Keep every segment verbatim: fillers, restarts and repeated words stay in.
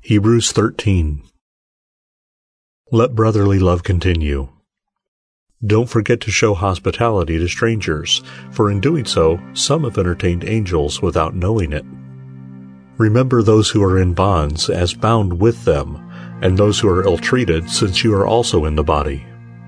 Hebrews thirteen. Let brotherly love continue. Don't forget to show hospitality to strangers, for in doing so, some have entertained angels without knowing it. Remember those who are in bonds as bound with them, and those who are ill-treated, since you are also in the body.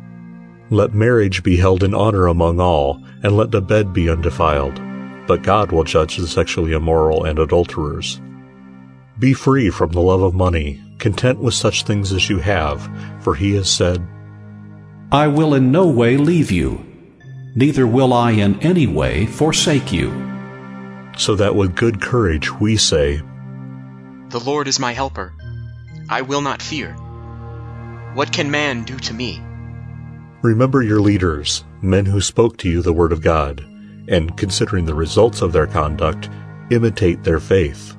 Let marriage be held in honor among all, and let the bed be undefiled, but God will judge the sexually immoral and adulterers. Be free from the love of money, content with such things as you have, for he has said, I will in no way leave you, neither will I in any way forsake you. So that with good courage we say, The Lord is my helper. I will not fear. What can man do to me? Remember your leaders, men who spoke to you the word of God, and considering the results of their conduct, imitate their faith.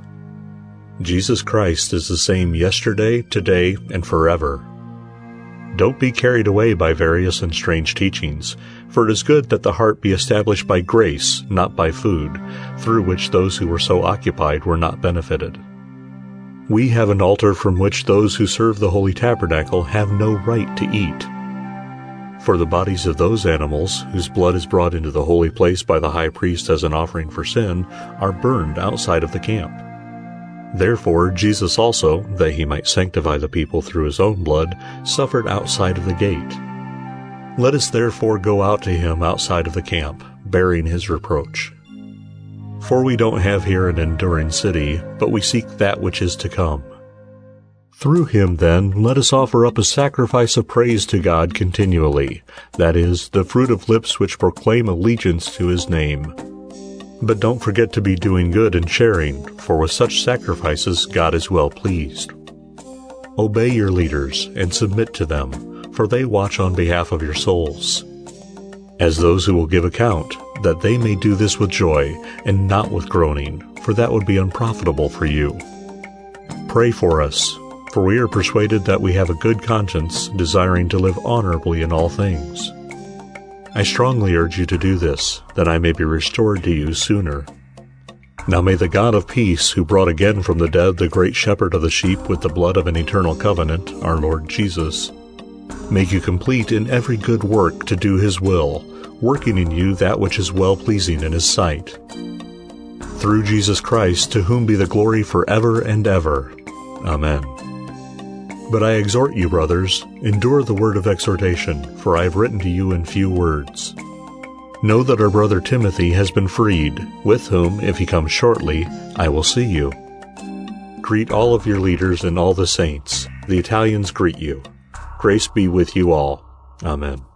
Jesus Christ is the same yesterday, today, and forever. Don't be carried away by various and strange teachings, for it is good that the heart be established by grace, not by food, through which those who were so occupied were not benefited. We have an altar from which those who serve the holy tabernacle have no right to eat. For the bodies of those animals, whose blood is brought into the holy place by the high priest as an offering for sin, are burned outside of the camp. Therefore Jesus also, that he might sanctify the people through his own blood, suffered outside of the gate. Let us therefore go out to him outside of the camp, bearing his reproach. For we don't have here an enduring city, but we seek that which is to come. Through him, then, let us offer up a sacrifice of praise to God continually, that is, the fruit of lips which proclaim allegiance to his name. But don't forget to be doing good and sharing, for with such sacrifices God is well pleased. Obey your leaders and submit to them, for they watch on behalf of your souls, as those who will give account, that they may do this with joy and not with groaning, for that would be unprofitable for you. Pray for us, for we are persuaded that we have a good conscience, desiring to live honorably in all things. I strongly urge you to do this, that I may be restored to you sooner. Now may the God of peace, who brought again from the dead the great shepherd of the sheep with the blood of an eternal covenant, our Lord Jesus, make you complete in every good work to do his will, working in you that which is well-pleasing in his sight. Through Jesus Christ, to whom be the glory forever and ever. Amen. But I exhort you, brothers, endure the word of exhortation, for I have written to you in few words. Know that our brother Timothy has been freed, with whom, if he comes shortly, I will see you. Greet all of your leaders and all the saints. The Italians greet you. Grace be with you all. Amen.